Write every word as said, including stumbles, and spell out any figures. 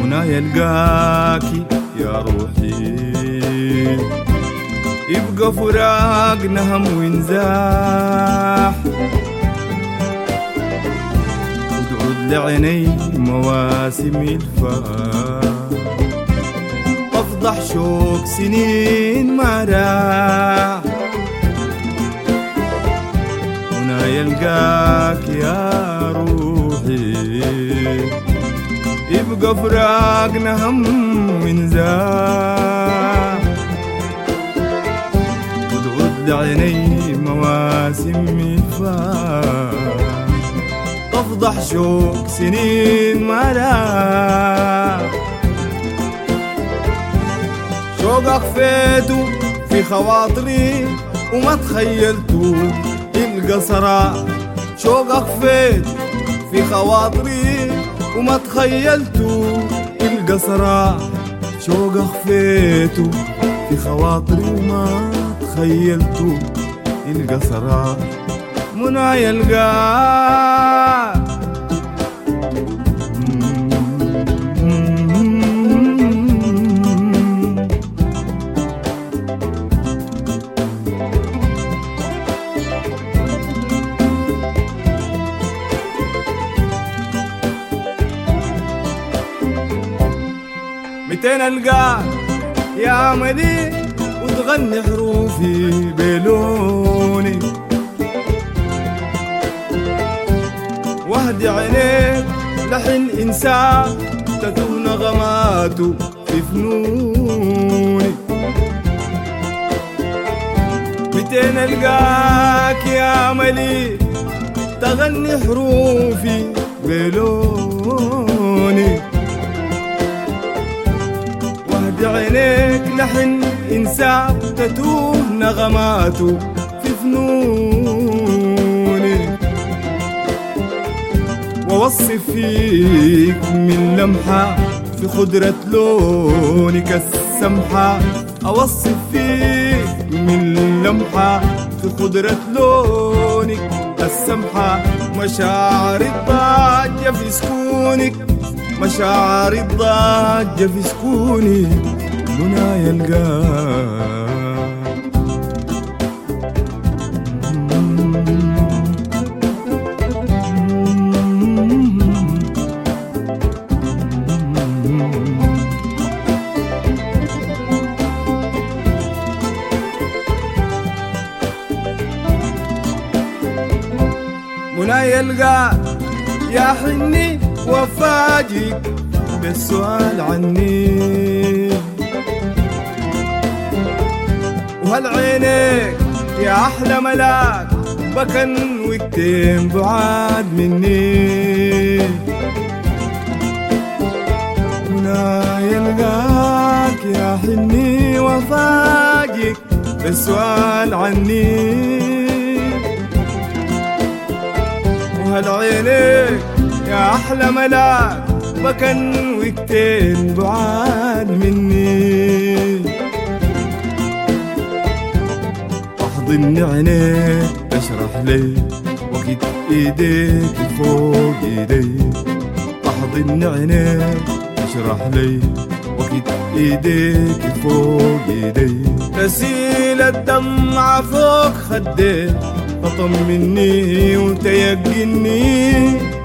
هنا يلقاكي يا روحي، يبقى فراقنا هم وينزاح، وتعود لعيني مواسم الفراق، أفضح شوق سنين ما راح. هنا يلقاك يا روحي، يبقى فراقنا هم وينزاح، وتعود لعيني مواسم الفراق، تفضح شوق سنين ما راح. شوقك فيته في خواطري وما تخيلته يلقى صراع، شوقك فيته في خواطري وما تخيلته يلقى صراع، شوقك فيته في خواطري وما تخيلته يلقى صراع. منى يلقاك متين القاك يا مدي وتغني حروفي بلوني، واهدي عينيك لحن انسان تتوه نغماته في فنوني. متين القاك يا ملي تغني حروفي بلوني، عينيك لحن إنسان تتوه نغماته في فنوني، ووصف فيك من لمحة في خضرة لونك السمحة، أوصف فيك من لمحة في خضرة لونك السمحة، مشاعر الضاجة في سكونك، مشاعر الضاجة في سكوني. منى يلقاك منى يلقاك يا حني وفاجئك بالسؤال عني، وهل عينيك يا أحلى ملاك بكن وقتين بعاد مني. هنا يلقاك يا حني وفاجئك بالسؤال عني، وهل عينيك يا أحلى ملاك بكن وقتين بعاد مني. أحضن عينيك أشرح لي وقت إيديك فوق إيدي، أحضن عينيك أشرح لي وقت إيديك فوق إيدي، تسيل الدمعة فوق خدي تطمني وتيقني،